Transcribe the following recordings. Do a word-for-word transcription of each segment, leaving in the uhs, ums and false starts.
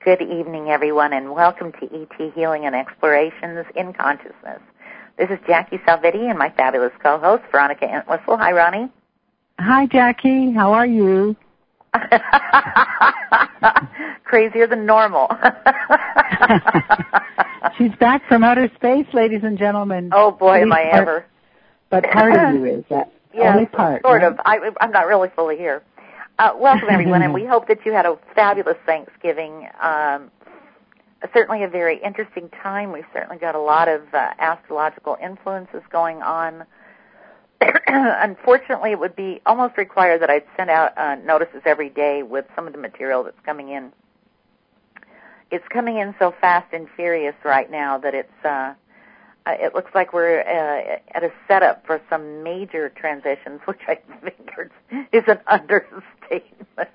Good evening, everyone, and welcome to E T Healing and Explorations in Consciousness. This is Jackie Salvetti and my fabulous co-host, Veronica Entwistle. Hi, Ronnie. Hi, Jackie. How are you? Crazier than normal. She's back from outer space, ladies and gentlemen. Oh, boy, am I part, ever. But part of you is that. Yeah, only part. Sort right? of. I, I'm not really fully here. Uh, welcome, everyone, and we hope that you had a fabulous Thanksgiving. Um, certainly a very interesting time. We've certainly got a lot of uh, astrological influences going on. Unfortunately, it would be almost required that I'd send out uh, notices every day with some of the material that's coming in. It's coming in so fast and furious right now that it's uh, it looks like we're uh, at a setup for some major transitions, which I think is an understatement.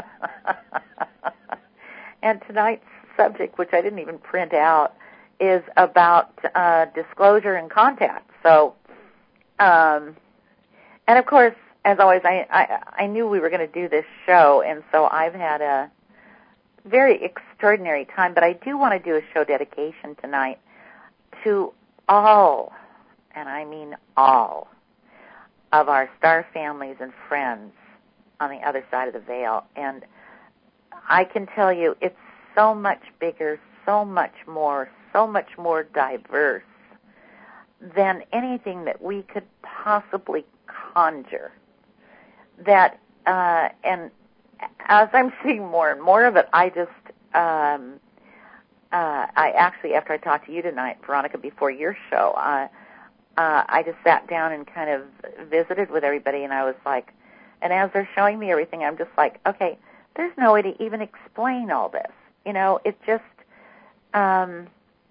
And tonight's subject, which I didn't even print out, is about uh, disclosure and contact. So, um, and of course, as always, I, I, I knew we were going to do this show, and so I've had a very extraordinary time, but I do want to do a show dedication tonight to all, and I mean all, of our star families and friends on the other side of the veil. And I can tell you it's so much bigger, so much more, so much more diverse than anything that we could possibly conjure. That, uh, and as I'm seeing more and more of it, I just, um, uh, I actually, after I talked to you tonight, Veronica, before your show, uh, uh, I just sat down and kind of visited with everybody, and I was like, and as they're showing me everything, I'm just like, okay, there's no way to even explain all this. You know, it just, um,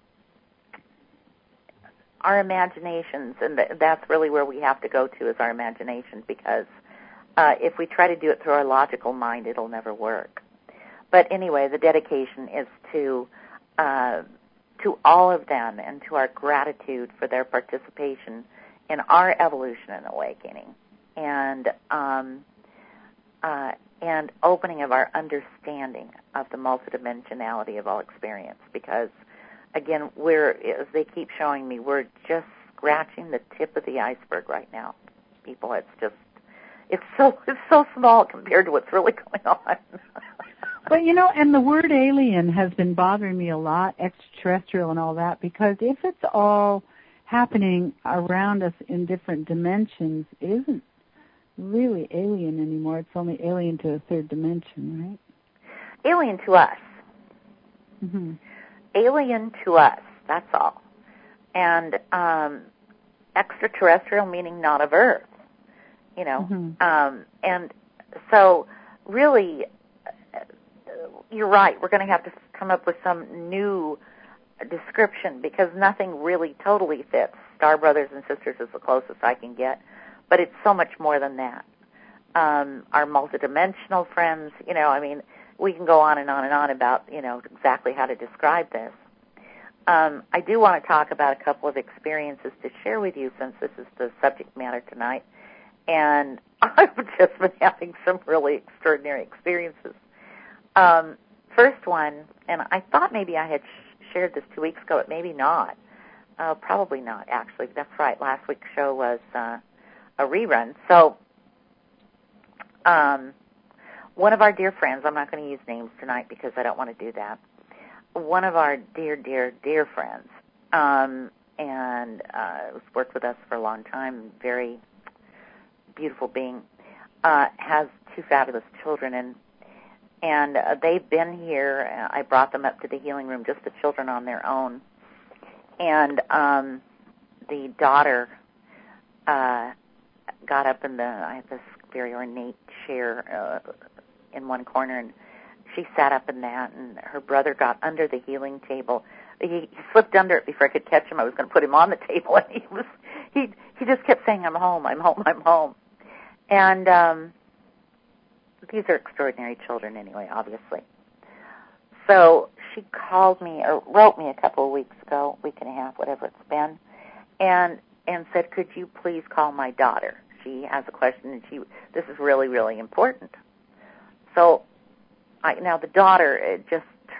our imaginations, and th- that's really where we have to go to is our imagination, because uh, if we try to do it through our logical mind, it'll never work. But anyway, the dedication is to uh, to all of them and to our gratitude for their participation in our evolution and awakening, and um, uh, and opening of our understanding of the multidimensionality of all experience. Because, again, we're, as they keep showing me, we're just scratching the tip of the iceberg right now. People, it's just, it's so, it's so small compared to what's really going on. But, you know, and the word alien has been bothering me a lot, extraterrestrial and all that, because if it's all happening around us in different dimensions, it isn't really alien anymore. It's only alien to a third dimension, right? Alien to us. Mm-hmm. Alien to us, that's all. And um, extraterrestrial meaning not of Earth, you know. Mm-hmm. Um, and so really, you're right, we're going to have to come up with some new description because nothing really totally fits. Star Brothers and Sisters is the closest I can get, but it's so much more than that. Um, our multidimensional friends, you know, I mean, we can go on and on and on about, you know, exactly how to describe this. Um, I do want to talk about a couple of experiences to share with you since this is the subject matter tonight. And I've just been having some really extraordinary experiences. Um, first one, and I thought maybe I had sh- shared this two weeks ago, but maybe not. Uh, probably not, actually. That's right. Last week's show was uh, a rerun. So um, one of our dear friends, I'm not going to use names tonight because I don't want to do that, one of our dear, dear, dear friends, um, and uh, has worked with us for a long time, very beautiful being, uh, has two fabulous children, and and uh, they've been here. I brought them up to the healing room, just the children on their own, and um, the daughter uh, got up in the, I have this very ornate chair uh, in one corner, and she sat up in that, and her brother got under the healing table. He, he slipped under it before I could catch him. I was going to put him on the table, and he was he he just kept saying, "I'm home, I'm home, I'm home." And um, these are extraordinary children, anyway, obviously. So she called me or wrote me a couple of weeks ago, week and a half, whatever it's been, and and said, "Could you please call my daughter? She has a question, and she this is really, really important." So I, now the daughter it just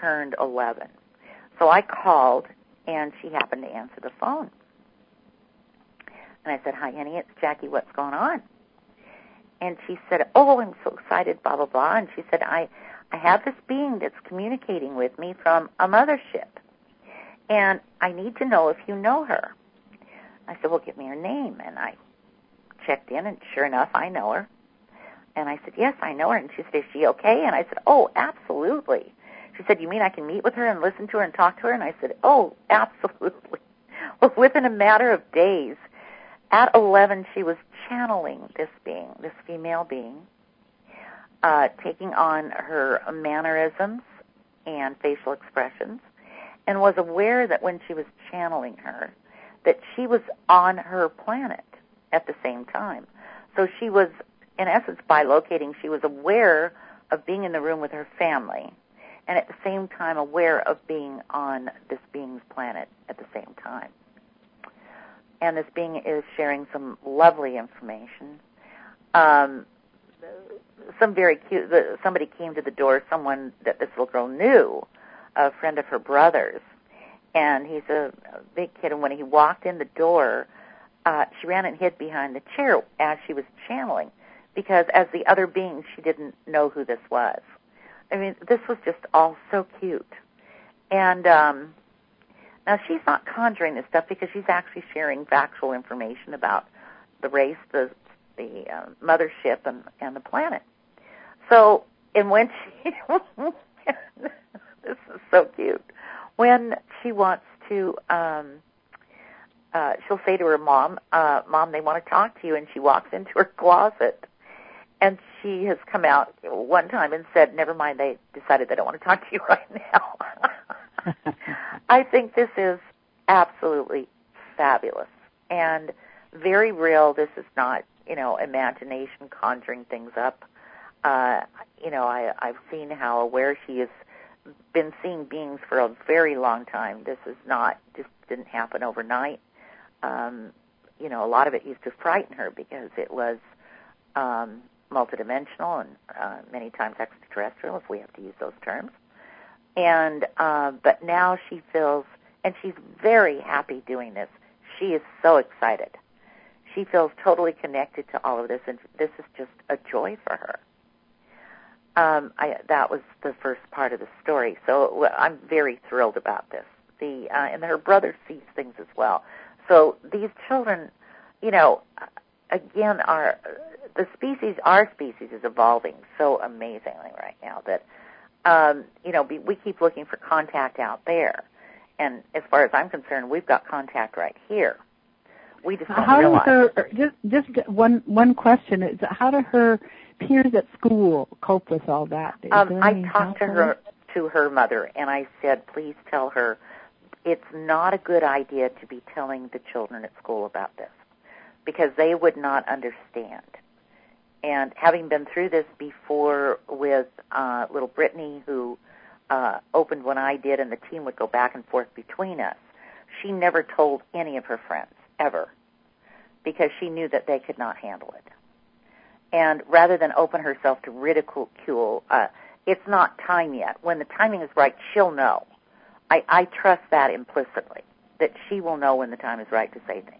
turned eleven. So I called, and she happened to answer the phone. And I said, hi, honey, it's Jackie. What's going on? And she said, oh, I'm so excited, blah, blah, blah. And she said, I, I have this being that's communicating with me from a mothership, and I need to know if you know her. I said, well, give me her name. And I checked in, and sure enough, I know her. And I said, yes, I know her. And she said, is she okay? And I said, oh, absolutely. She said, you mean I can meet with her and listen to her and talk to her? And I said, oh, absolutely. Well, within a matter of days, at eleven, she was channeling this being, this female being, uh, taking on her mannerisms and facial expressions, and was aware that when she was channeling her, that she was on her planet at the same time. So she was, in essence, by locating, she was aware of being in the room with her family, and at the same time aware of being on this being's planet at the same time. And this being is sharing some lovely information. Um, some very cute, the, somebody came to the door, someone that this little girl knew, a friend of her brother's, and he's a, a big kid, and when he walked in the door, uh, she ran and hid behind the chair as she was channeling, because as the other being, she didn't know who this was. I mean, this was just all so cute. And um, now she's not conjuring this stuff because she's actually sharing factual information about the race, the the uh, mothership, and, and the planet. So, and when she, this is so cute, when she wants to, um, uh, she'll say to her mom, uh, Mom, they want to talk to you, and she walks into her closet. And she has come out one time and said, never mind, they decided they don't want to talk to you right now. I think this is absolutely fabulous and very real. This is not, you know, imagination conjuring things up. Uh, you know, I, I've seen how aware she has been seeing beings for a very long time. This is not, just didn't happen overnight. Um, you know, a lot of it used to frighten her because it was um, multidimensional and uh, many times extraterrestrial, if we have to use those terms. And uh, but now she feels, and she's very happy doing this. She is so excited. She feels totally connected to all of this, and this is just a joy for her. Um, I, that was the first part of the story, so I'm very thrilled about this. The uh, and her brother sees things as well. So these children, you know, again, are the species. Our species is evolving so amazingly right now that. Um, you know, we keep looking for contact out there, and as far as I'm concerned, we've got contact right here. We just don't how realize. How do her just just one one question is how do her peers at school cope with all that? Um, I talked to her to her mother, and I said, please tell her it's not a good idea to be telling the children at school about this because they would not understand. And having been through this before with uh, little Brittany, who uh, opened when I did, and the team would go back and forth between us, she never told any of her friends, ever, because she knew that they could not handle it. And rather than open herself to ridicule, uh, it's not time yet. When the timing is right, she'll know. I, I trust that implicitly, that she will know when the time is right to say things.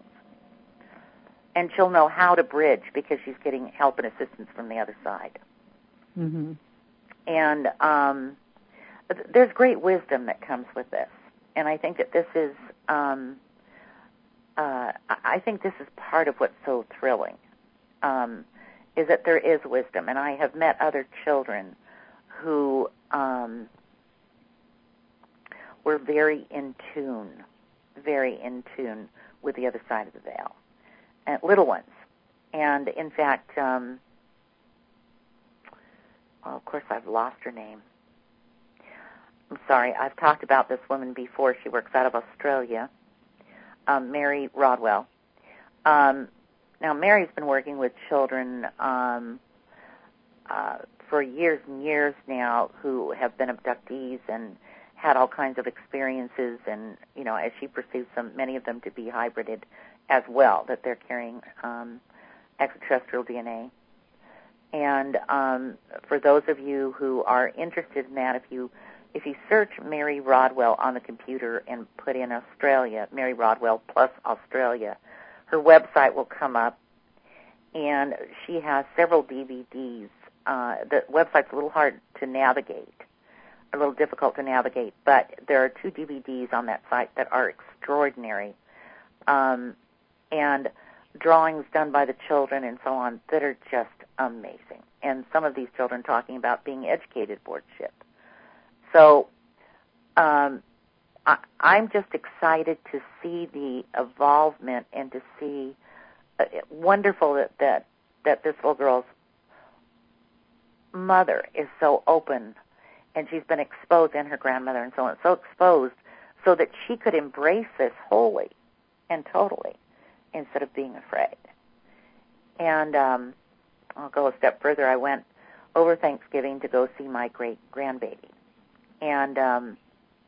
And she'll know how to bridge because she's getting help and assistance from the other side. Mm-hmm. And um, there's great wisdom that comes with this. And I think that this is, um, uh, I think this is part of what's so thrilling, um, is that there is wisdom. And I have met other children who um, were very in tune, very in tune with the other side of the veil. Uh, little ones. And, in fact, um, well, of course, I've lost her name. I'm sorry. I've talked about this woman before. She works out of Australia, um, Mary Rodwell. Um, now, Mary's been working with children um, uh, for years and years now who have been abductees and had all kinds of experiences, and, you know, as she pursues them, many of them to be hybrided as well, that they're carrying um, extraterrestrial D N A. And um, for those of you who are interested in that, if you if you search Mary Rodwell on the computer and put in Australia, Mary Rodwell plus Australia, her website will come up, and she has several D V Ds. Uh, the website's a little hard to navigate, a little difficult to navigate, but there are two D V Ds on that site that are extraordinary, um, and drawings done by the children and so on that are just amazing. And some of these children talking about being educated aboard ship. So um, I, I'm just excited to see the evolvement and to see uh, wonderful that, that that this little girl's mother is so open, and she's been exposed, and her grandmother and so on, so exposed so that she could embrace this wholly and totally instead of being afraid. And um, I'll go a step further. I went over Thanksgiving to go see my great-grandbaby. And um,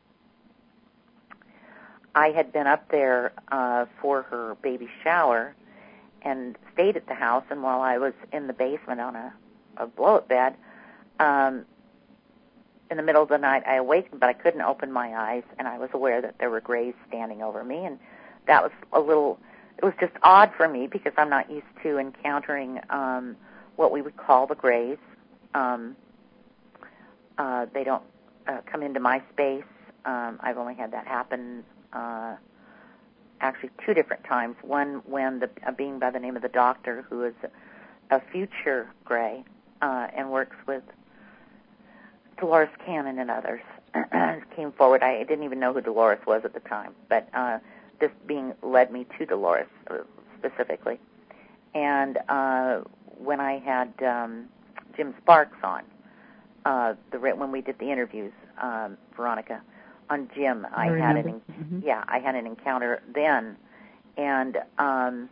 I had been up there uh, for her baby shower and stayed at the house, and while I was in the basement on a, a blow-up bed, um, in the middle of the night I awakened, but I couldn't open my eyes, and I was aware that there were grays standing over me, and that was a little, it was just odd for me because I'm not used to encountering um, what we would call the grays. Um, uh, they don't uh, come into my space. Um, I've only had that happen uh, actually two different times. One when the, a being by the name of the Doctor, who is a future gray uh, and works with Dolores Cannon and others, came forward. I didn't even know who Dolores was at the time, but uh, this being led me to Dolores uh, specifically. And uh, when I had um, Jim Sparks on, uh, the when we did the interviews, um, Veronica, on Jim, I, I had an mm-hmm. yeah, I had an encounter then, and um,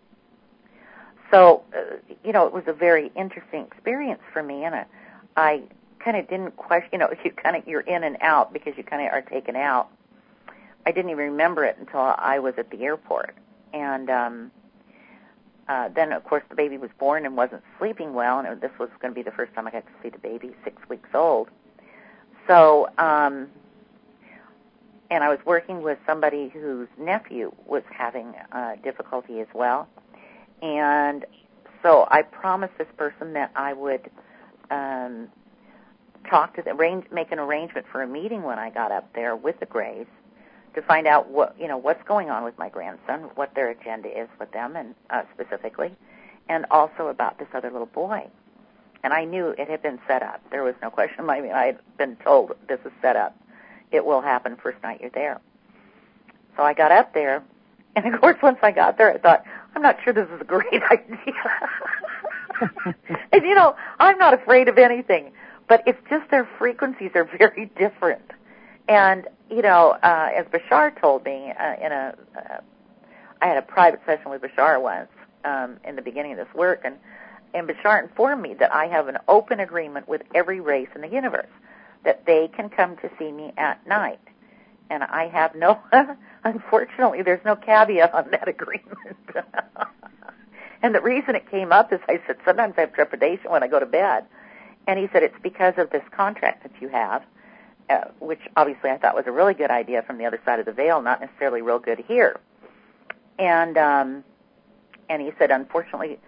so uh, you know, it was a very interesting experience for me, and I, I kind of didn't question. You know, you kind of you're in and out because you kind of are taken out. I didn't even remember it until I was at the airport, and um, uh, then of course the baby was born and wasn't sleeping well, and it, this was going to be the first time I got to see the baby, six weeks old. So. Um, And I was working with somebody whose nephew was having uh, difficulty as well. And so I promised this person that I would um, talk to them, arrange, make an arrangement for a meeting when I got up there with the Grays to find out what you know what's going on with my grandson, what their agenda is with them, and uh, specifically, and also about this other little boy. And I knew it had been set up. There was no question. I mean, I had been told this is set up. It will happen first night you're there. So I got up there, and of course once I got there I thought, I'm not sure this is a great idea. And you know, I'm not afraid of anything, but it's just their frequencies are very different. And, you know, uh, as Bashar told me uh, in a, uh, I had a private session with Bashar once um, in the beginning of this work, and, and Bashar informed me that I have an open agreement with every race in the universe, that they can come to see me at night. And I have no, unfortunately, there's no caveat on that agreement. And the reason it came up is I said, sometimes I have trepidation when I go to bed. And he said, it's because of this contract that you have, uh, which obviously I thought was a really good idea from the other side of the veil, not necessarily real good here. And, um, and he said, unfortunately,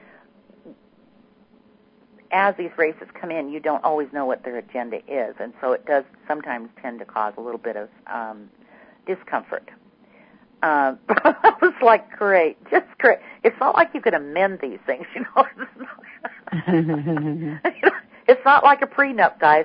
as these races come in, you don't always know what their agenda is, and so it does sometimes tend to cause a little bit of um, discomfort. Uh, I was like, great, just great. It's not like you can amend these things, you know. It's not like a prenup, guys.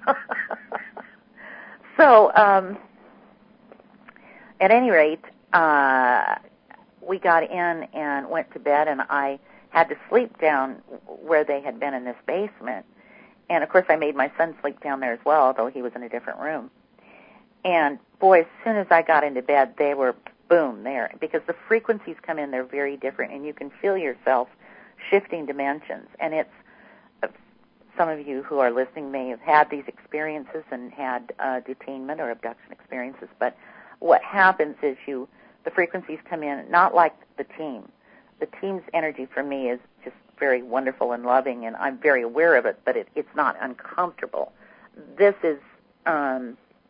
So, um, at any rate, uh, we got in and went to bed, and I had to sleep down where they had been in this basement. And, of course, I made my son sleep down there as well, although he was in a different room. And, boy, as soon as I got into bed, they were, boom, there. Because the frequencies come in, they're very different, and you can feel yourself shifting dimensions. And it's, uh, some of you who are listening may have had these experiences and had uh, detainment or abduction experiences, but what happens is you, the frequencies come in, not like the team. The team's energy for me is just very wonderful and loving, and I'm very aware of it, but it, it's not uncomfortable. This is, um,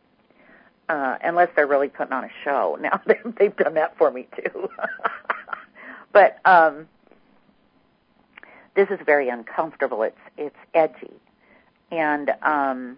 uh, unless they're really putting on a show. Now, they've done that for me, too. But um, this is very uncomfortable. It's it's edgy. And um,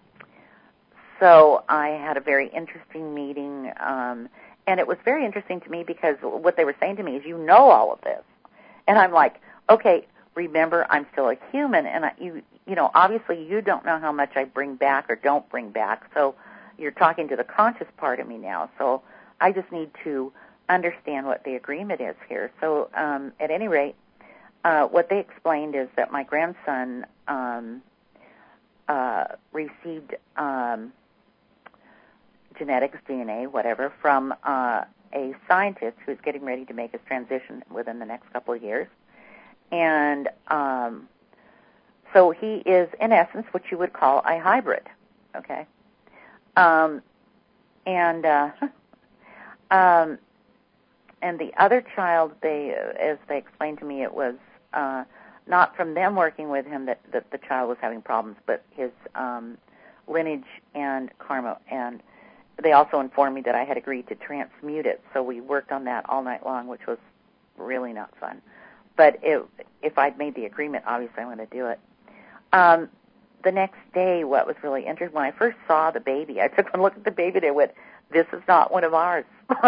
so I had a very interesting meeting, um, and it was very interesting to me because what they were saying to me is, you know all of this. And I'm like, okay, remember, I'm still a human, and I, you you know, obviously you don't know how much I bring back or don't bring back, so you're talking to the conscious part of me now, so I just need to understand what the agreement is here. So um, at any rate, uh, what they explained is that my grandson um, uh, received um, genetics, D N A, whatever, from uh, a scientist who's getting ready to make his transition within the next couple of years. And um, so he is, in essence, what you would call a hybrid, okay? Um, and uh, um, and the other child, they, as they explained to me, it was uh, not from them working with him that, that the child was having problems, but his um, lineage and karma. And they also informed me that I had agreed to transmute it, so we worked on that all night long, which was really not fun. But it, if I'd made the agreement, obviously I'm going to do it. Um, the next day, what was really interesting, when I first saw the baby, I took one look at the baby and I went, this is not one of ours.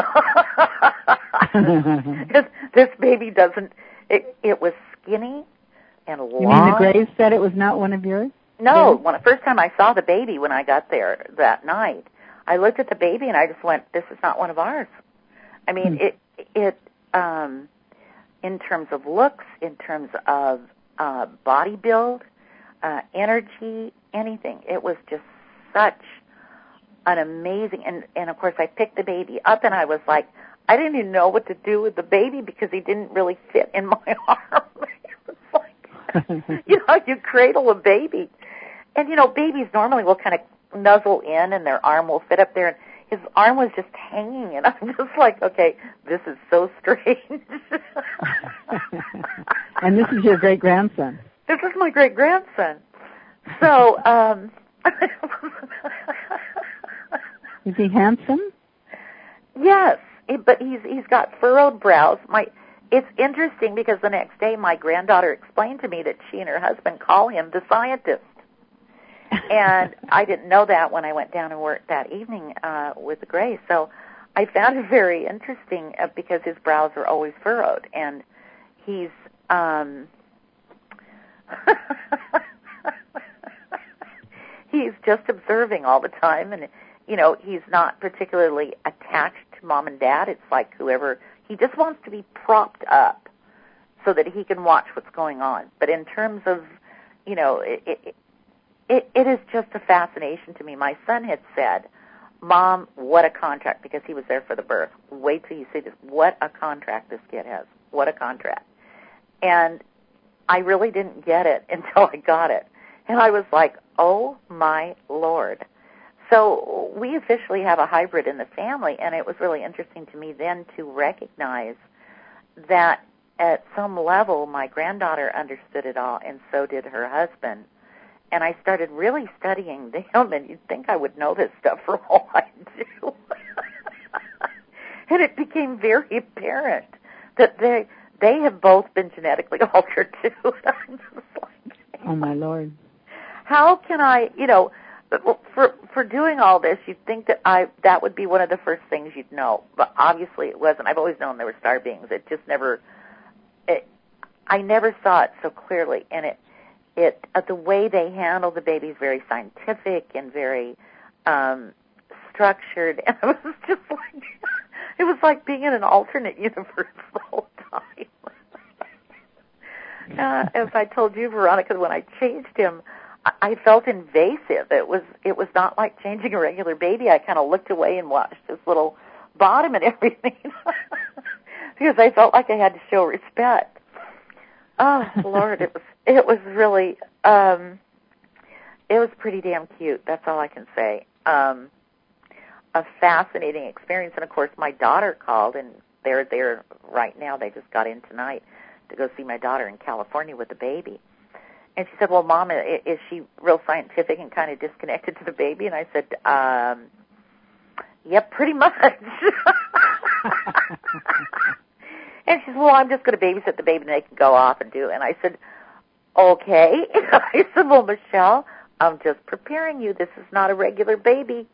this, this baby doesn't, it, it was skinny and long. You mean the Grays said it was not one of yours? No, when the first time I saw the baby when I got there that night, I looked at the baby and I just went, this is not one of ours. I mean, hmm. it, it, um, in terms of looks, in terms of uh, body build, uh, energy, anything. It was just such an amazing, and, and of course I picked the baby up and I was like, I didn't even know what to do with the baby because he didn't really fit in my arm. It was like, you know, you cradle a baby. And, you know, babies normally will kind of nuzzle in and their arm will fit up there, and his arm was just hanging, and I'm just like, okay, this is so strange. And this is your great-grandson. This is my great-grandson. So, um... is he handsome? Yes, but he's he's got furrowed brows. My, it's interesting because the next day my granddaughter explained to me that she and her husband call him the scientist. And I didn't know that when I went down and worked that evening uh, with the Grays. So I found it very interesting uh, because his brows are always furrowed. And he's... Um, he's just observing all the time. And, you know, he's not particularly attached to mom and dad. It's like whoever... He just wants to be propped up so that he can watch what's going on. But in terms of, you know... It, it, It, it is just a fascination to me. My son had said, Mom, what a contract, because he was there for the birth. Wait till you see this. What a contract this kid has. What a contract. And I really didn't get it until I got it. And I was like, oh, my Lord. So we officially have a hybrid in the family, and it was really interesting to me then to recognize that at some level my granddaughter understood it all, and so did her husband. And I started really studying them, and you'd think I would know this stuff from all I do. And it became very apparent that they they have both been genetically altered, too. I'm just like, oh, my Lord. How can I, you know, for for doing all this, you'd think that I that would be one of the first things you'd know. But obviously it wasn't. I've always known there were star beings. It just never, it, I never saw it so clearly, and it, It uh, the way they handle the baby is very scientific and very um, structured, and it was just like it was like being in an alternate universe the whole time. uh, as I told you, Veronica, when I changed him, I, I felt invasive. It was it was not like changing a regular baby. I kind of looked away and watched his little bottom and everything because I felt like I had to show respect. Oh, Lord, it was it was really um, it was pretty damn cute. That's all I can say. Um, a fascinating experience, and of course, my daughter called, and they're there right now. They just got in tonight to go see my daughter in California with the baby. And she said, "Well, Mom, is she real scientific and kind of disconnected to the baby?" And I said, um, Yep, pretty much. And she said, well, I'm just going to babysit the baby and they can go off and do it. And I said, okay. I said, well, Michelle, I'm just preparing you. This is not a regular baby.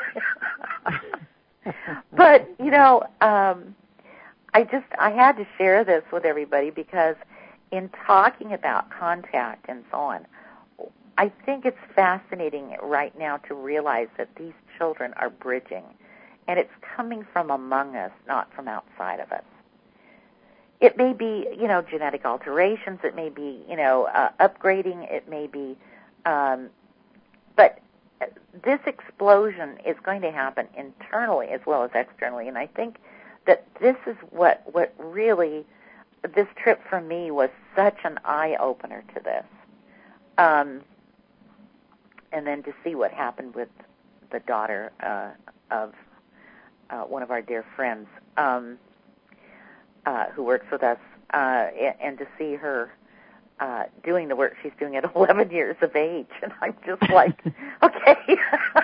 But, you know, um, I just, I had to share this with everybody because in talking about contact and so on, I think it's fascinating right now to realize that these children are bridging, and it's coming from among us, not from outside of us. It may be, you know, genetic alterations. It may be, you know, uh, upgrading. It may be, um, but this explosion is going to happen internally as well as externally, and I think that this is what what really, this trip for me was such an eye-opener to this. Um, and then to see what happened with the daughter uh, of uh, one of our dear friends um, uh, who works with us, uh, and to see her uh, doing the work she's doing at eleven years of age. And I'm just like, okay.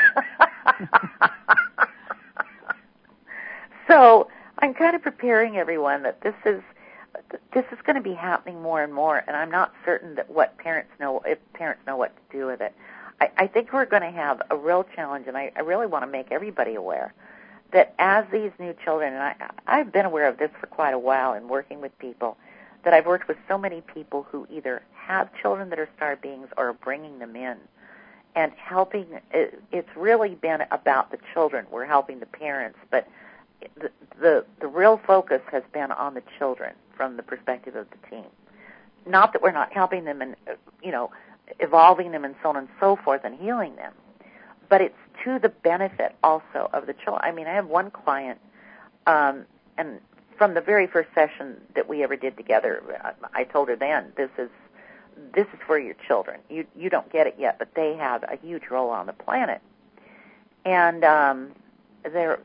So I'm kind of preparing everyone that this is this is going to be happening more and more, and I'm not certain that what parents know, if parents know what to do with it. I, I think we're going to have a real challenge, and I, I really want to make everybody aware that as these new children, and I, I've been aware of this for quite a while in working with people, that I've worked with so many people who either have children that are star beings or are bringing them in, and helping, it, it's really been about the children. We're helping the parents, but the, the, the real focus has been on the children from the perspective of the team. Not that we're not helping them and, you know, evolving them and so on and so forth and healing them, but it's to the benefit also of the children. I mean, I have one client, um, and from the very first session that we ever did together, I told her then, this is this is for your children. You you don't get it yet, but they have a huge role on the planet, and um, they're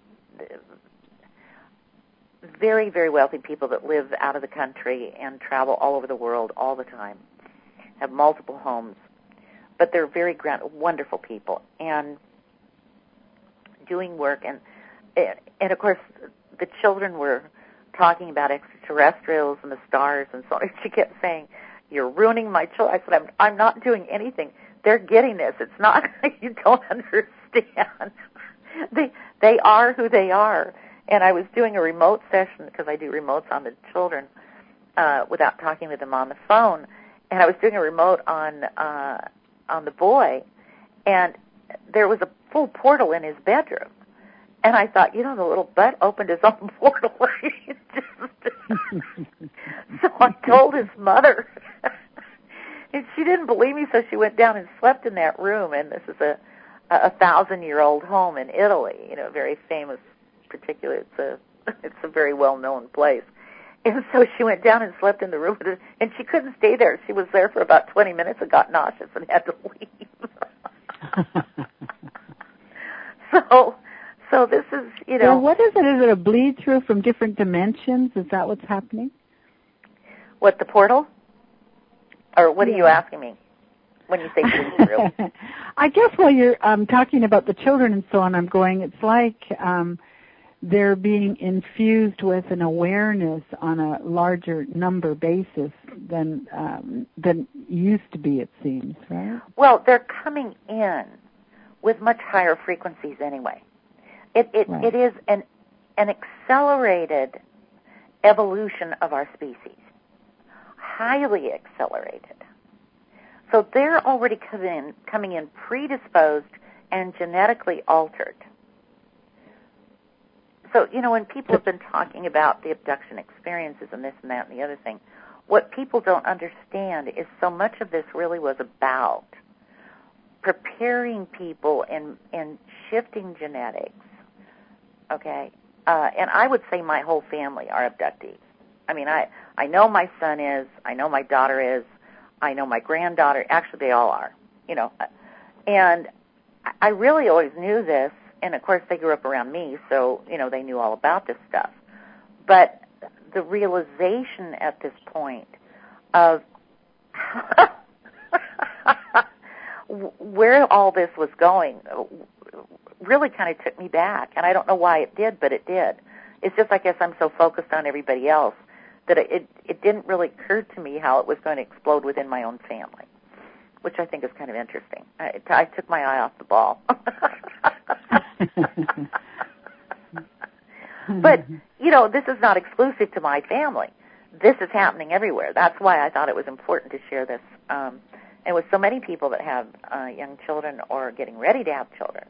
very, very wealthy people that live out of the country and travel all over the world all the time. Have multiple homes, but they're very grand, wonderful people, and doing work. And and of course, the children were talking about extraterrestrials and the stars and so on. And she kept saying, "You're ruining my children." I said, "I'm I'm not doing anything. They're getting this. It's not you don't understand. they they are who they are." And I was doing a remote session because I do remotes on the children uh, without talking with them on the phone. And I was doing a remote on uh, on the boy, and there was a full portal in his bedroom. And I thought, you know, the little butt opened his own portal. So I told his mother, and she didn't believe me, so she went down and slept in that room. And this is a a thousand-year-old home in Italy, you know, very famous, particular. It's a it's a very well-known place. And so she went down and slept in the room with her, and she couldn't stay there. She was there for about twenty minutes and got nauseous and had to leave. so, so this is, you know. Well, what is it? Is it a bleed through from different dimensions? Is that what's happening? What, the portal? Or what yeah. are you asking me when you say bleed through? I guess while you're um, talking about the children and so on, I'm going, it's like um, they're being infused with an awareness on a larger number basis than um, than used to be, it seems, right? Well, they're coming in with much higher frequencies anyway. It it, right. it is an an accelerated evolution of our species, highly accelerated. So they're already coming in, coming in predisposed and genetically altered. So, you know, when people have been talking about the abduction experiences and this and that and the other thing, what people don't understand is so much of this really was about preparing people and, and shifting genetics, okay? Uh, and I would say my whole family are abductees. I mean, I, I know my son is, I know my daughter is, I know my granddaughter, actually they all are, you know. And I really always knew this, and of course they grew up around me, so, you know, they knew all about this stuff. But the realization at this point of where all this was going, really kind of took me back, and I don't know why it did, but it did. It's just, I guess I'm so focused on everybody else that it, it, it didn't really occur to me how it was going to explode within my own family, which I think is kind of interesting. I, I took my eye off the ball. But, you know, this is not exclusive to my family. This is happening everywhere. That's why I thought it was important to share this. Um, and with so many people that have uh, young children or are getting ready to have children,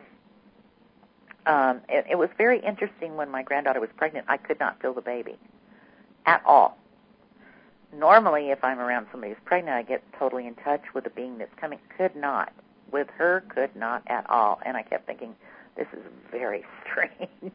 um, it, it was very interesting when my granddaughter was pregnant. I could not feel the baby at all. Normally, if I'm around somebody who's pregnant, I get totally in touch with the being that's coming. Could not. With her, could not at all. And I kept thinking, this is very strange.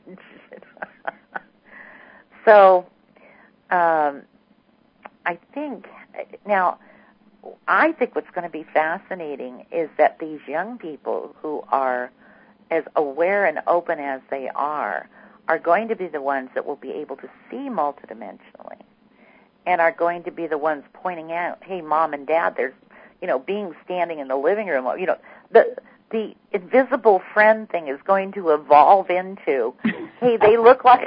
So, um, I think, now, I think what's going to be fascinating is that these young people who are as aware and open as they are are going to be the ones that will be able to see multidimensionally and are going to be the ones pointing out, hey, Mom and Dad, there's, you know, being standing in the living room, you know, the the invisible friend thing is going to evolve into, hey, they look like...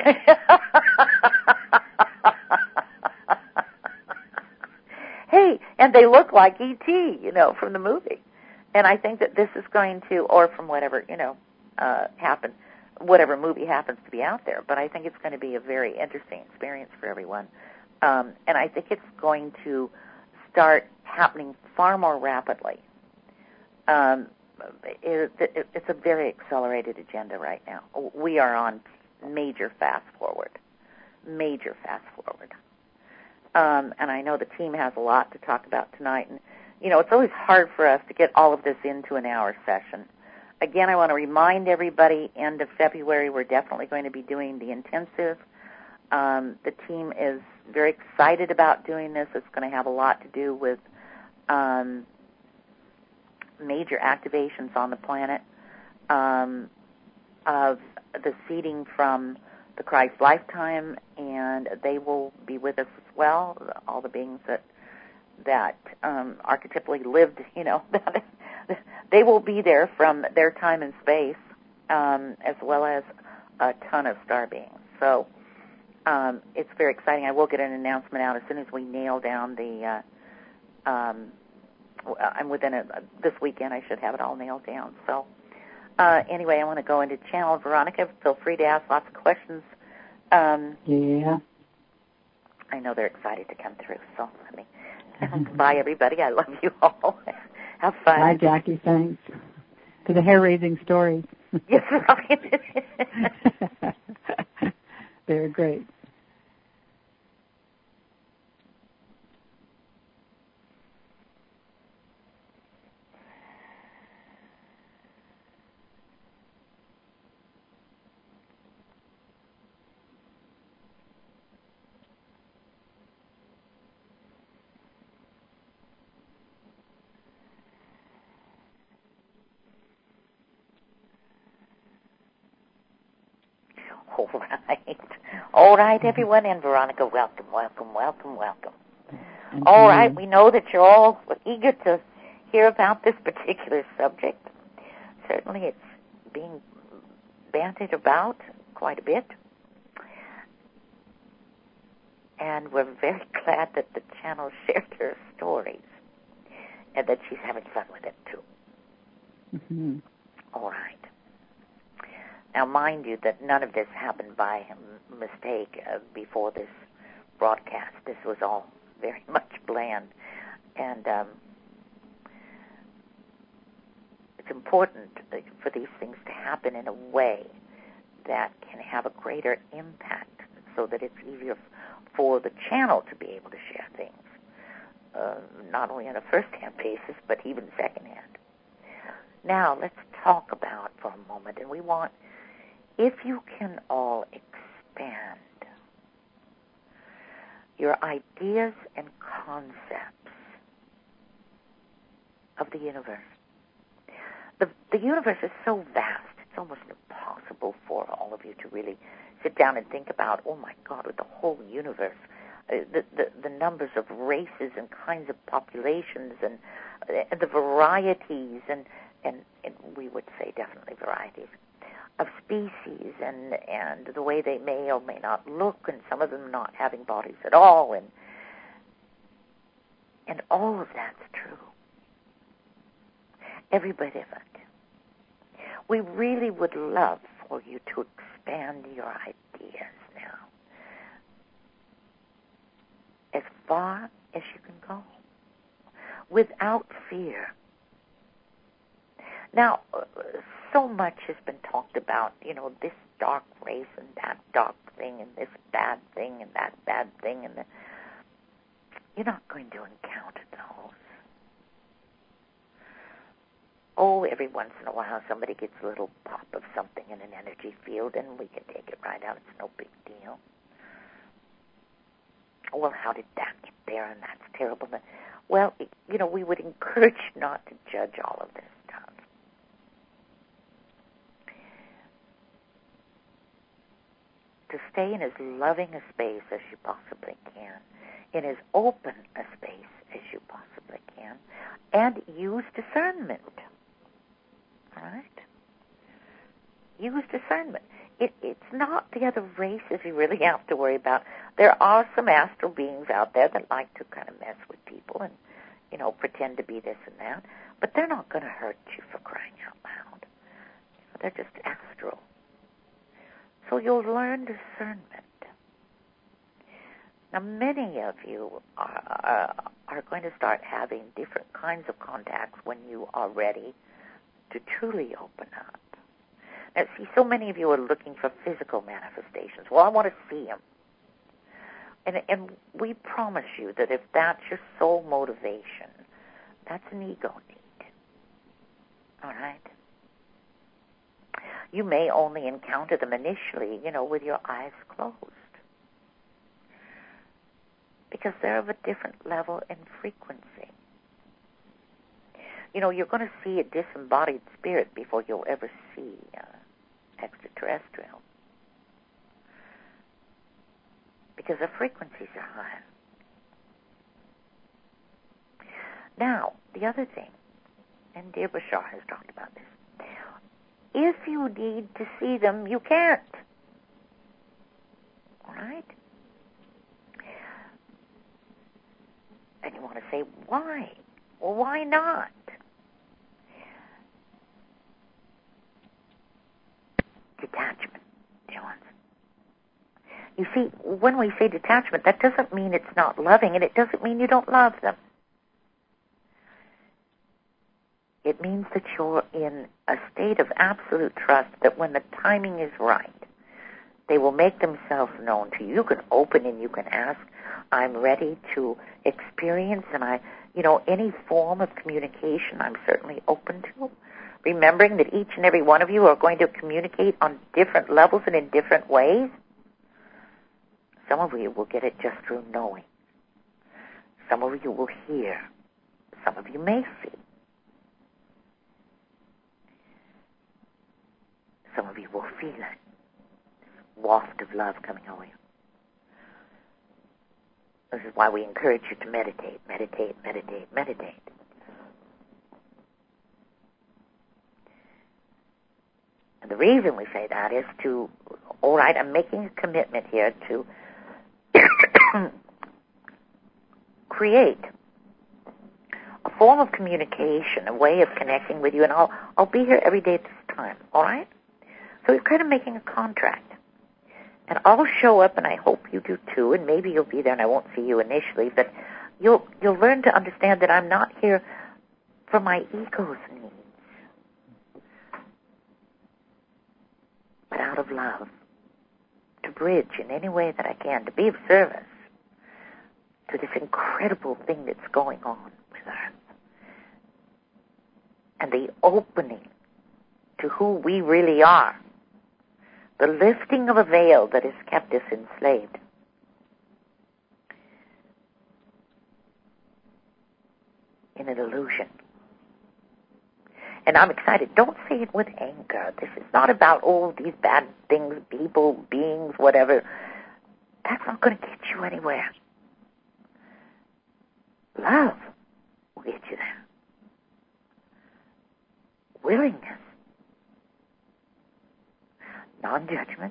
hey, and they look like E T, you know, from the movie. And I think that this is going to, or from whatever, you know, uh, happen, whatever movie happens to be out there. But I think it's going to be a very interesting experience for everyone. Um, and I think it's going to start happening far more rapidly. Um, it, it, it's a very accelerated agenda right now. We are on major fast forward, major fast forward. Um, and I know the team has a lot to talk about tonight. And, you know, it's always hard for us to get all of this into an hour session. Again, I want to remind everybody, end of February, we're definitely going to be doing the intensive. Um, the team is very excited about doing this. It's going to have a lot to do with um, major activations on the planet, um, of the seeding from the Christ lifetime, and they will be with us as well, all the beings that that um, archetypally lived, you know, they will be there from their time and space, um, as well as a ton of star beings. So um, it's very exciting. I will get an announcement out as soon as we nail down the, uh, um, I'm within a, this weekend I should have it all nailed down. So uh, anyway, I want to go into channel. Veronica, feel free to ask lots of questions. Um, yeah. I know they're excited to come through, so let me... Bye, everybody. I love you all. Have fun. Bye, Jackie. Thanks for the hair-raising stories. Yes, right. They're great. All right. All right, everyone, and Veronica, welcome, welcome, welcome, welcome. Thank all you. right, we know that you're all eager to hear about this particular subject. Certainly it's being bandied about quite a bit. And we're very glad that the channel shared her stories and that she's having fun with it, too. Mm-hmm. All right. Now, mind you that none of this happened by mistake uh, before this broadcast. This was all very much planned. And um, it's important for these things to happen in a way that can have a greater impact so that it's easier for the channel to be able to share things, uh, not only on a first-hand basis, but even second-hand. Now, let's talk about for a moment, and we want, if you can all expand your ideas and concepts of the universe. The, the universe is so vast, it's almost impossible for all of you to really sit down and think about, oh my God, with the whole universe, uh, the, the, the numbers of races and kinds of populations and uh, the varieties and and, and we would say definitely varieties, of species and, and the way they may or may not look, and some of them not having bodies at all, and and all of that's true. Every bit of it. We really would love for you to expand your ideas now as far as you can go without fear. Now, so much has been talked about, you know, this dark race and that dark thing and this bad thing and that bad thing, and the, you're not going to encounter those. Oh, every once in a while somebody gets a little pop of something in an energy field and we can take it right out. It's no big deal. Well, how did that get there? And that's terrible. Well, you know, we would encourage not to judge all of this stuff. To stay in as loving a space as you possibly can, in as open a space as you possibly can, and use discernment. All right? Use discernment. It, it's not the other races you really have to worry about. There are some astral beings out there that like to kind of mess with people and, you know, pretend to be this and that, but they're not going to hurt you for crying out loud. They're just astral. So you'll learn discernment. Now, many of you are, uh, are going to start having different kinds of contacts when you are ready to truly open up. Now, see, so many of you are looking for physical manifestations. Well, I want to see them. And, and we promise you that if that's your sole motivation, that's an ego need. All right? You may only encounter them initially, you know, with your eyes closed, because they're of a different level and frequency. You know, you're going to see a disembodied spirit before you'll ever see uh, extraterrestrial, because the frequencies are higher. Now, the other thing, and dear Bashar has talked about this, if you need to see them, you can't. All right? And you want to say, why? Well, why not? Detachment, dear ones. You see, when we say detachment, that doesn't mean it's not loving, and it doesn't mean you don't love them. It means that you're in a state of absolute trust that when the timing is right, they will make themselves known to you. You can open and you can ask, I'm ready to experience, and I, you know, any form of communication I'm certainly open to. Remembering that each and every one of you are going to communicate on different levels and in different ways. Some of you will get it just through knowing. Some of you will hear. Some of you may see. Some of you will feel it. Waft of love coming over you. This is why we encourage you to meditate, meditate, meditate, meditate. And the reason we say that is to, all right, I'm making a commitment here to create a form of communication, a way of connecting with you, and I'll I'll be here every day at this time, all right? So we're kind of making a contract. And I'll show up, and I hope you do too, and maybe you'll be there and I won't see you initially, but you'll you'll learn to understand that I'm not here for my ego's needs, but out of love, to bridge in any way that I can, to be of service to this incredible thing that's going on with Earth. And the opening to who we really are. The lifting of a veil that has kept us enslaved. In an illusion. And I'm excited. Don't say it with anger. This is not about all these bad things, people, beings, whatever. That's not going to get you anywhere. Love will get you there. willingness, non-judgment,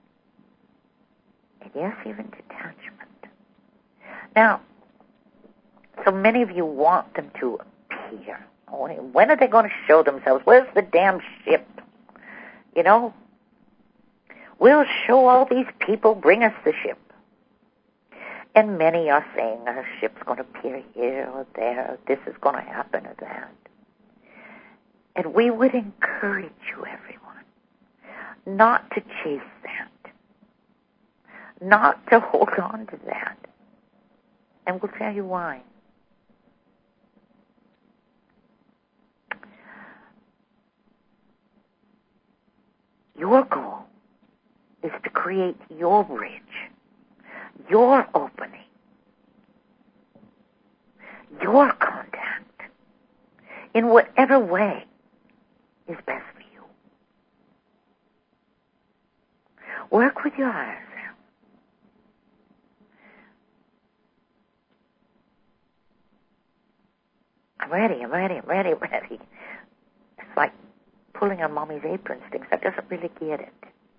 and yes, even detachment. Now, so many of you want them to appear. When are they going to show themselves? Where's the damn ship? You know? We'll show all these people, bring us the ship. And many are saying our ship's going to appear here or there, this is going to happen or that. And we would encourage you, everyone, not to chase that, not to hold on to that. And we'll tell you why. Your goal is to create your bridge, your opening, your contact, in whatever way is best for you. Work with your higher self. I'm ready, I'm ready, I'm ready, I'm ready. It's like pulling on mommy's apron strings. That doesn't really get it.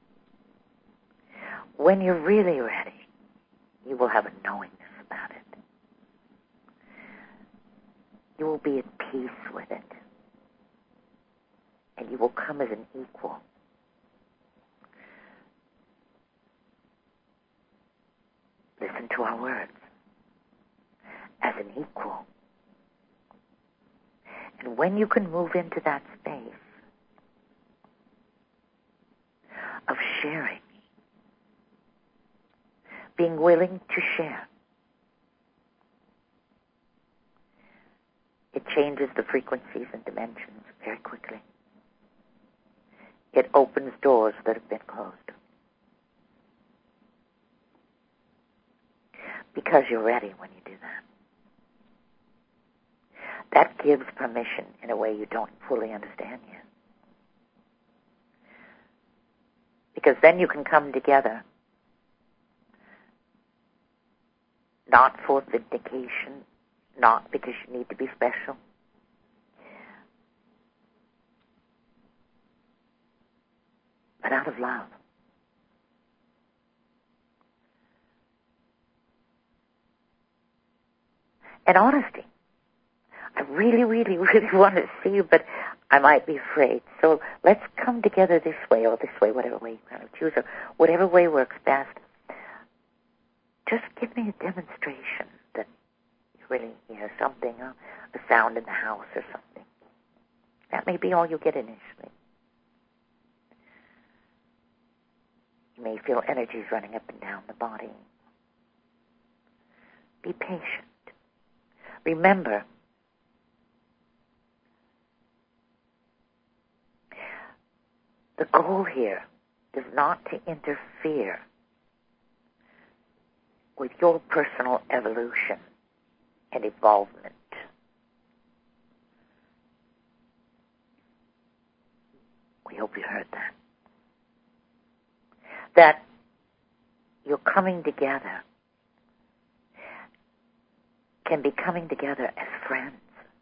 When you're really ready, you will have a knowingness about it. You will be at peace with it. And you will come as an equal. Listen to our words. As an equal. And when you can move into that space of sharing, being willing to share, it changes the frequencies and dimensions very quickly. It opens doors that have been closed. Because you're ready when you do that. That gives permission in a way you don't fully understand yet. Because then you can come together, not for vindication, not because you need to be special, but out of love. And honesty. I really, really, really want to see you, but I might be afraid. So let's come together this way or this way, whatever way you kind of choose, or whatever way works best. Just give me a demonstration that you really hear something, uh, a sound in the house or something. That may be all you get initially. You may feel energies running up and down the body. Be patient. Remember, the goal here is not to interfere with your personal evolution and evolvement. We hope you heard that. That you're coming together can be coming together as friends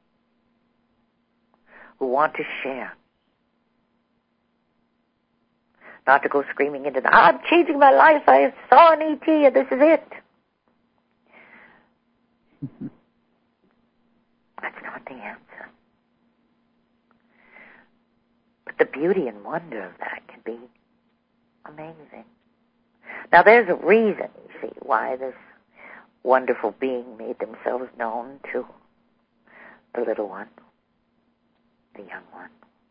who want to share. Not to go screaming into the, I'm changing my life, I saw an E T and this is it. That's not the answer. But the beauty and wonder of that can be amazing. Now there's a reason, you see, why this wonderful being made themselves known to the little one, the young one.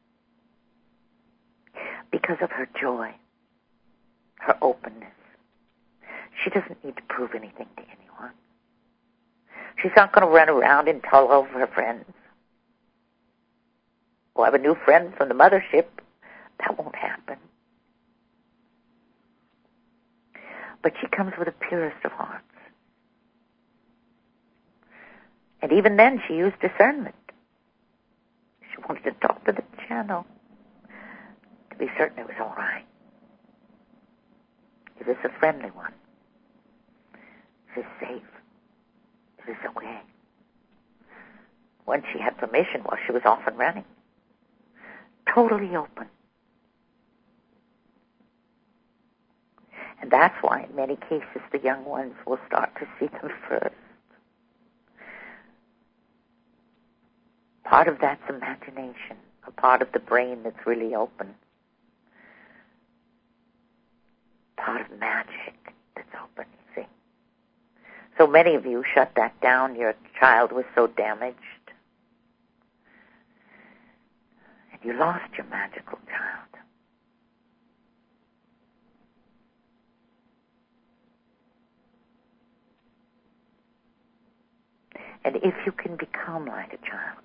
Because of her joy, her openness. She doesn't need to prove anything to anyone. She's not going to run around and tell over her friends. Oh, I have a new friend from the mothership. That won't happen. But she comes with the purest of hearts. And even then, she used discernment. She wanted to talk to the channel to be certain it was all right. Is this a friendly one? Is this safe? Is this okay? Once she had permission while she was off and running. totally open. And that's why in many cases the young ones will start to see them first. Part of that's imagination, a part of the brain that's really open. Part of magic that's open, you see. So many of you shut that down. Your child was so damaged. And you lost your magical child. And if you can become like a child,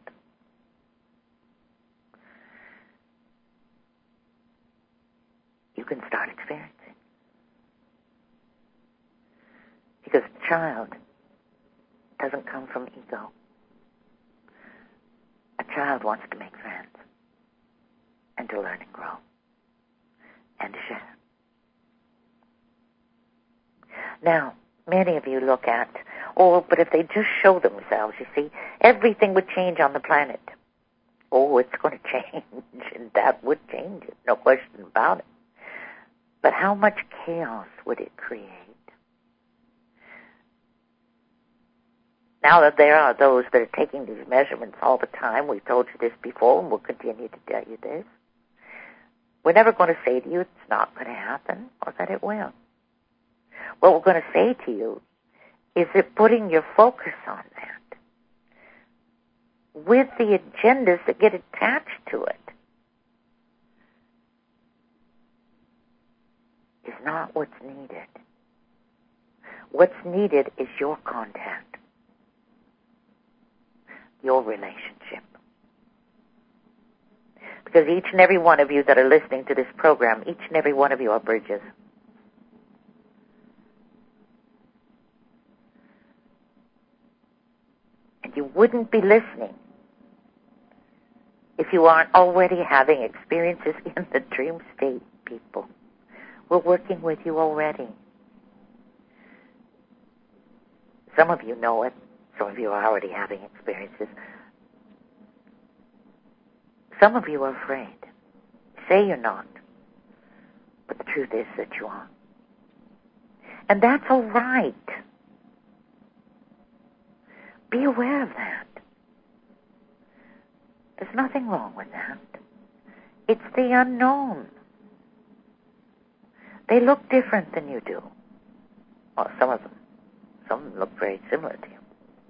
you can start experiencing. Because a child doesn't come from ego. A child wants to make friends and to learn and grow and to share. Now, many of you look at, oh, but if they just show themselves, you see, everything would change on the planet. Oh, it's going to change, and that would change it, no question about it. But how much chaos would it create? Now that there are those that are taking these measurements all the time, we've told you this before and we'll continue to tell you this, we're never going to say to you it's not going to happen or that it will. What we're going to say to you is that putting your focus on that with the agendas that get attached to it is not what's needed. What's needed is your contact, your relationship. Because each and every one of you that are listening to this program, each and every one of you are bridges. And you wouldn't be listening if you aren't already having experiences in the dream state, people. We're working with you already. Some of you know it. Some of you are already having experiences. Some of you are afraid. Say you're not. But the truth is that you are. And that's all right. Be aware of that. There's nothing wrong with that. It's the unknown. They look different than you do. Well, some of them. Some of them look very similar to you.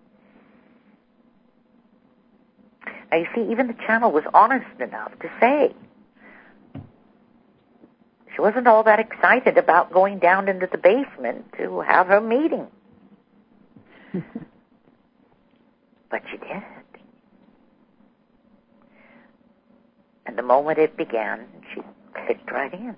Now, you see, even the channel was honest enough to say she wasn't all that excited about going down into the basement to have her meeting. But she did. And the moment it began, she clicked right in.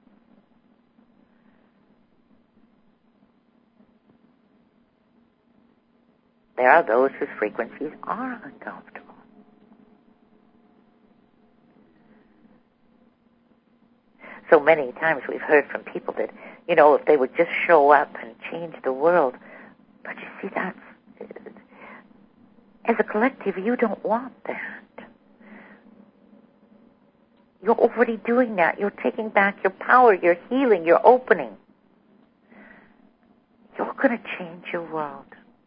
There are those whose frequencies are uncomfortable. So many times we've heard from people that, you know, if they would just show up and change the world. But you see, that's, as a collective, you don't want that. You're already doing that. You're taking back your power. You're healing. You're opening. You're going to change your world.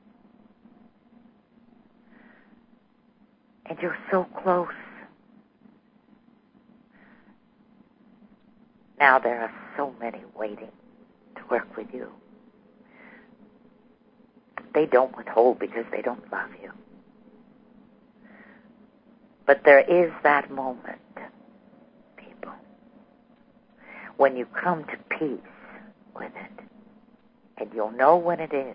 And you're so close. Now there are so many waiting to work with you. They don't withhold because they don't love you. But there is that moment, people, when you come to peace with it. And you'll know when it is.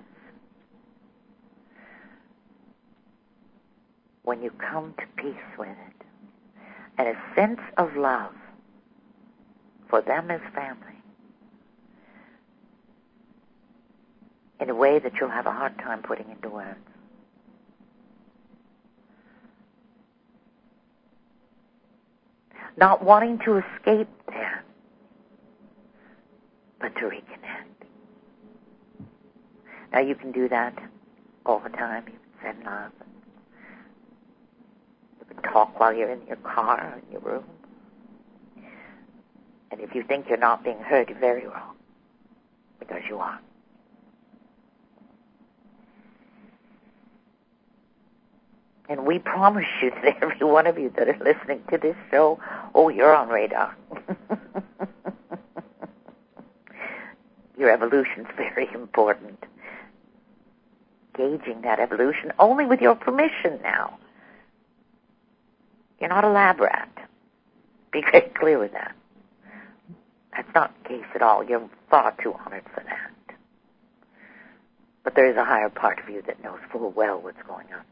When you come to peace with it. And a sense of love for them as family. In a way that you'll have a hard time putting into words. Not wanting to escape there, but to reconnect. Now you can do that all the time. You can send love. You can talk while you're in your car or in your room. And if you think you're not being heard, you're very wrong, because you are. And we promise you that every one of you that are listening to this show, oh, you're on radar. Your evolution's very important. Gauging that evolution only with your permission now. You're not a lab rat. Be very clear with that. That's not the case at all. You're far too honored for that. But there is a higher part of you that knows full well what's going on.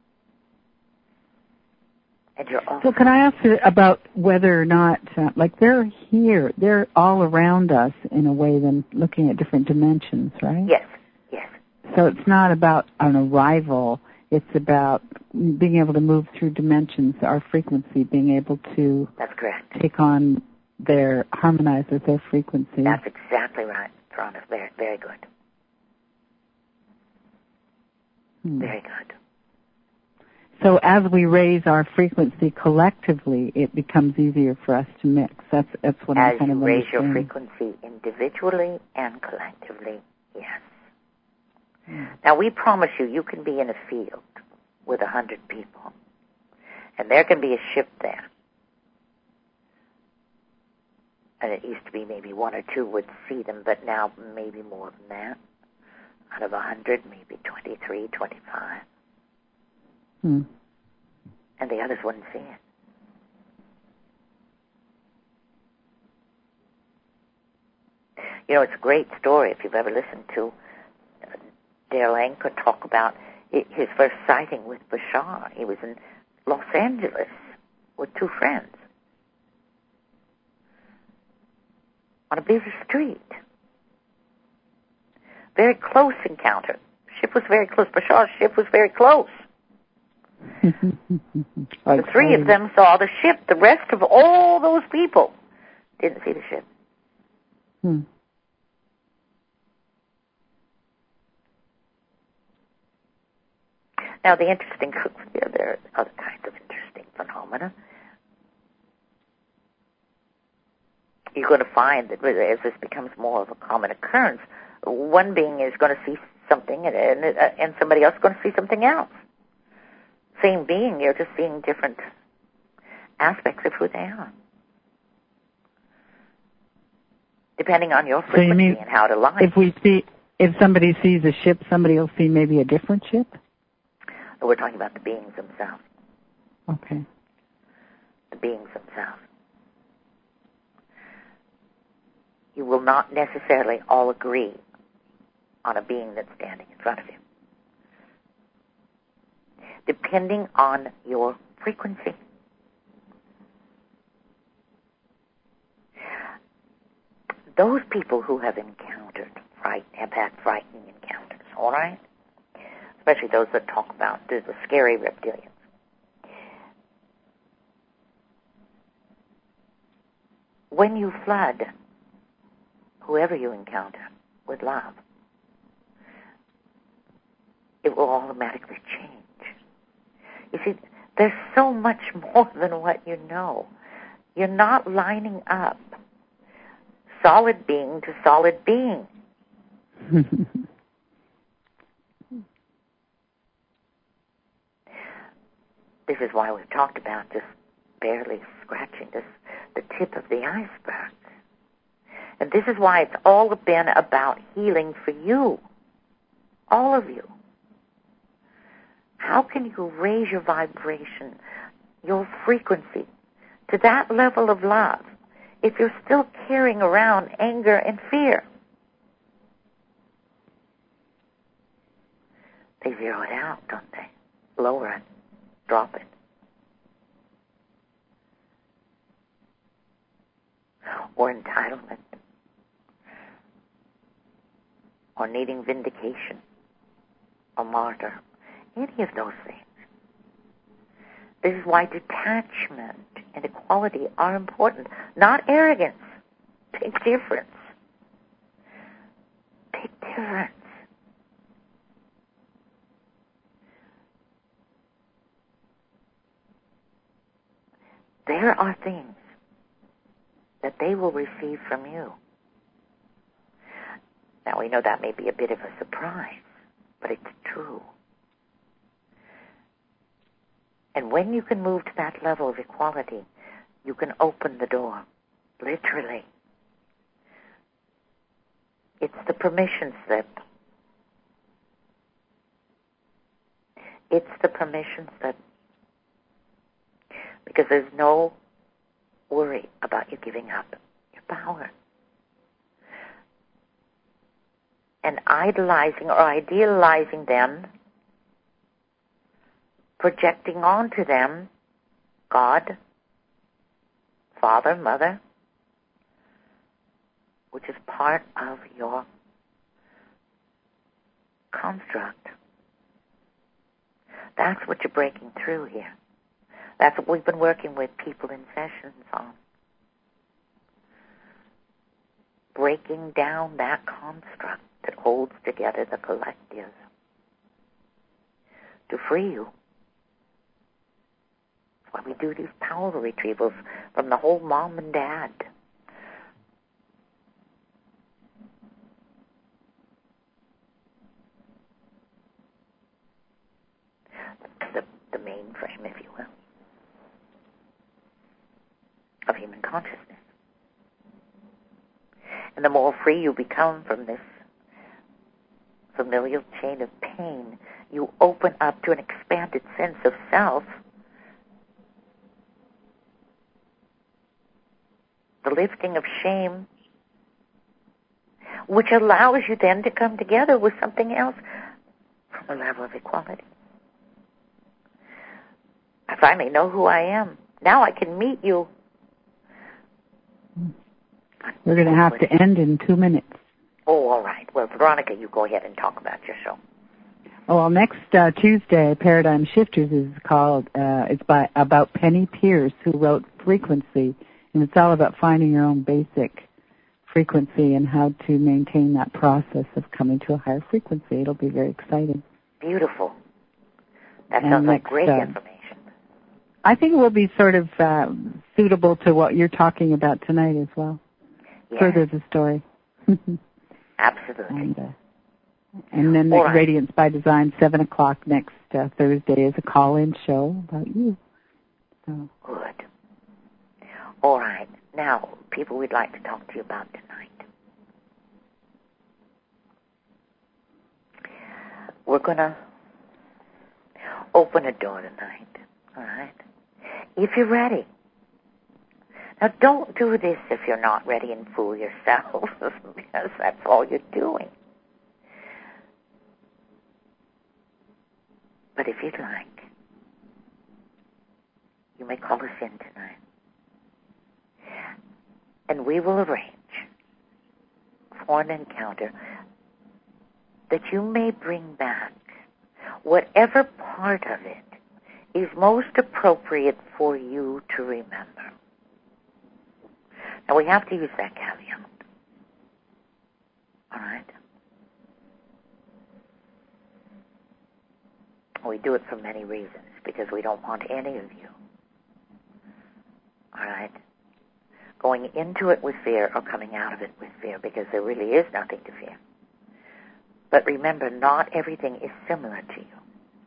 And you're also... So can I ask you about whether or not, uh, like they're here, they're all around us in a way than looking at different dimensions, right? Yes, yes. So it's not about an arrival, it's about being able to move through dimensions, our frequency, being able to... That's correct. ...take on their, harmonize with their frequency. That's exactly right, Veronica. Very, very good. Hmm. Very good. So as we raise our frequency collectively, it becomes easier for us to mix. That's that's what as I'm kind of you raise understanding. your frequency individually and collectively, yes. Mm. Now we promise you, you can be in a field with a hundred people, and there can be a ship there. And it used to be maybe one or two would see them, but now maybe more than that. Out of a hundred, maybe twenty-three, twenty-five. Hmm. And the others wouldn't see it. You know, it's a great story if you've ever listened to uh, Dale Anker talk about it, his first sighting with Bashar. He was in Los Angeles with two friends on a busy street. Very close encounter. Ship was very close. Bashar's ship was very close. The three of them saw the ship. The rest of all those people didn't see the ship. Hmm. Now, the interesting, yeah, there are other kinds of interesting phenomena. You're going to find that as this becomes more of a common occurrence, one being is going to see something and, and, and somebody else is going to see something else. Same being, you're just seeing different aspects of who they are. Depending on your frequency so you mean and how to align. If we see, if somebody sees a ship, somebody will see maybe a different ship? We're talking about the beings themselves. Okay. The beings themselves. You will not necessarily all agree on a being that's standing in front of you. Depending on your frequency. Those people who have encountered fright, have had frightening encounters, all right? Especially those that talk about the, the scary reptilians. When you flood whoever you encounter with love, it will automatically change. You see, there's so much more than what you know. You're not lining up solid being to solid being. This is why we've talked about just barely scratching this, the tip of the iceberg. And this is why it's all been about healing for you, all of you. How can you raise your vibration, your frequency, to that level of love if you're still carrying around anger and fear? They zero it out, don't they? Lower it. Drop it. Or entitlement. Or needing vindication. Or martyr. Any of those things. This is why detachment and equality are important. Not arrogance. Big difference. Big difference. There are things that they will receive from you. Now, we know that may be a bit of a surprise, but it's true. And when you can move to that level of equality, you can open the door, literally. It's the permission slip. It's the permission slip. Because there's no worry about you giving up your power. And idolizing or idealizing them, projecting onto them God, Father, Mother, which is part of your construct. That's what you're breaking through here. That's what we've been working with people in sessions on. Breaking down that construct that holds together the collective to free you. That's why we do these power retrievals from the whole mom and dad. The, the mainframe, if you will, of human consciousness. And the more free you become from this familial chain of pain, you open up to an expanded sense of self, the lifting of shame, which allows you then to come together with something else from a level of equality. I finally know who I am. Now I can meet you. We're going to have to end in two minutes. Oh, all right. Well, Veronica, you go ahead and talk about your show. Oh, well, next uh, Tuesday, Paradigm Shifters is called, uh, it's by about Penny Pierce, who wrote Frequency, and it's all about finding your own basic frequency and how to maintain that process of coming to a higher frequency. It'll be very exciting. Beautiful. That and sounds next, like great uh, information. I think it will be sort of uh, suitable to what you're talking about tonight as well. Yes. Further the story. Absolutely. And, uh, and then the right. Radiance by Design, seven o'clock next uh, Thursday is a call-in show about you. So. Good. All right. Now, people we'd like to talk to you about tonight. We're going to open a door tonight. All right? If you're ready. Now, don't do this if you're not ready and fool yourself, because that's all you're doing. But if you'd like, you may call us in tonight. And we will arrange for an encounter that you may bring back whatever part of it is most appropriate for you to remember. Now, we have to use that caveat. All right? We do it for many reasons, because we don't want any of you, all right, going into it with fear or coming out of it with fear, because there really is nothing to fear. But remember, not everything is similar to you.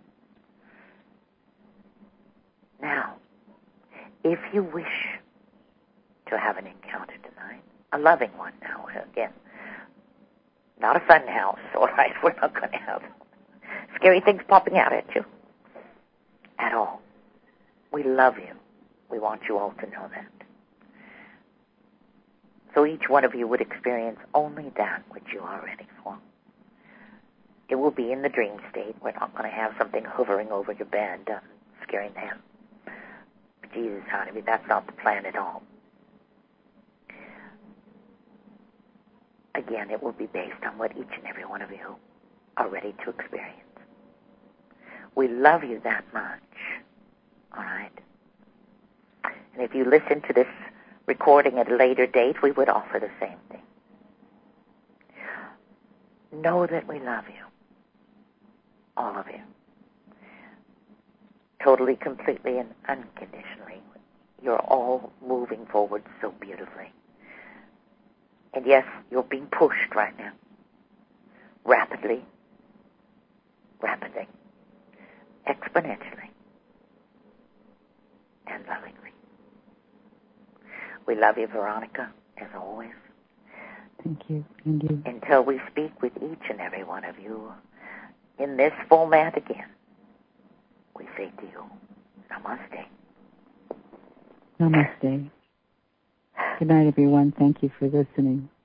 Now, if you wish to have an encounter tonight, a loving one now, again, not a fun house, all right? We're not going to have scary things popping out at you at all. We love you. We want you all to know that. So each one of you would experience only that which you are ready for. It will be in the dream state. We're not going to have something hovering over your bed, uh, scaring them. Jesus, honey, that's not the plan at all. Again, it will be based on what each and every one of you are ready to experience. We love you that much, all right? And if you listen to this recording at a later date, we would offer the same thing. Know that we love you, all of you, totally, completely, and unconditionally. You're all moving forward so beautifully. And yes, you're being pushed right now. Rapidly. Rapidly. Exponentially. And lovingly. We love you, Veronica, as always. Thank you. Thank you. Until we speak with each and every one of you in this format again, we say to you, namaste. Namaste. Good night, everyone. Thank you for listening.